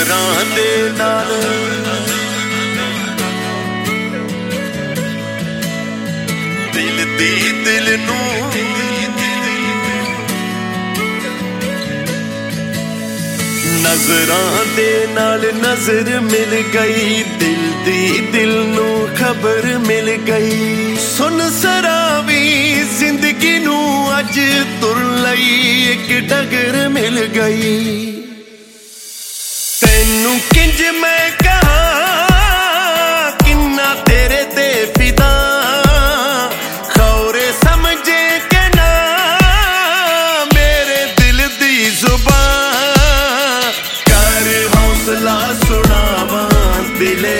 नजरां दे नाल दिल दी दिल नूं नजरां दे नाल नजर मिल गई, दिल दी दिल नूं खबर मिल गई। सुन सरावी जिंदगी नूं अज तुर लई एक डगर मिल गई। तेनू किंज मैं कहा किन्ना तेरे ते फिदा, खौरे समझे के ना मेरे दिल दी जुबान। कर हौसला सुनावा दिले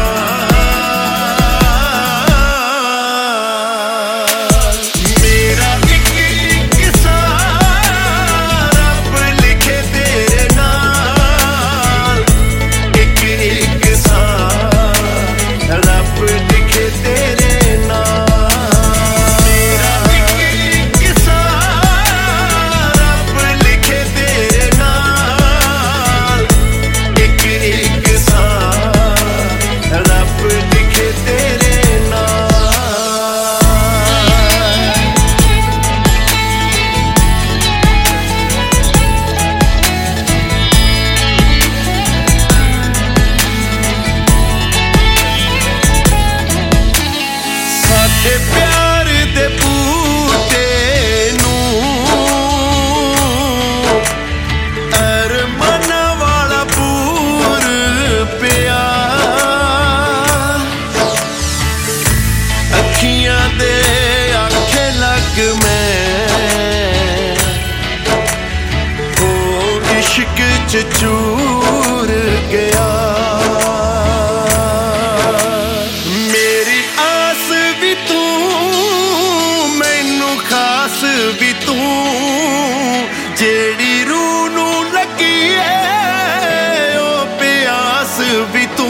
प्यार दे बूटे नूं अरमाना वाला पूर पिया। अखियां दे आखे लग मैं ओ इश्क च चूर गया। भी तू जेड़ी रूह नूं लगी है ओ प्यास भी तू।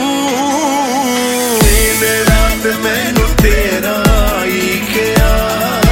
दिन रात मैनू तेरा ही ख्याल,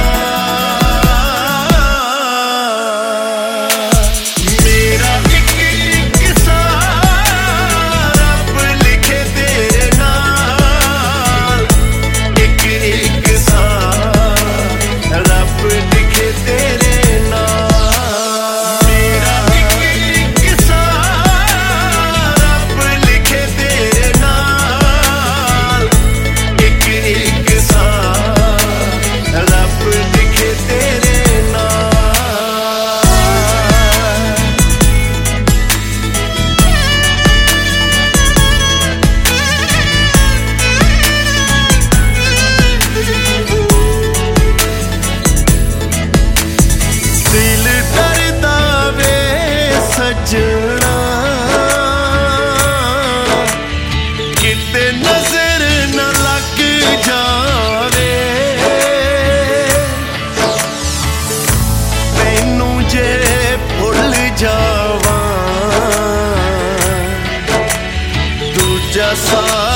मेरा एक सारा रब लिखे तेरे नाल। एक सारा रब लिखे तेरे नाल। मेरा एक सारा रब लिखे तेरे नाल। एक सारा रब लिखे तेरे नाल। दिल डरदा वे सजना किते नजर न लग जावे। तैनू जे भुल जावां दूजा सा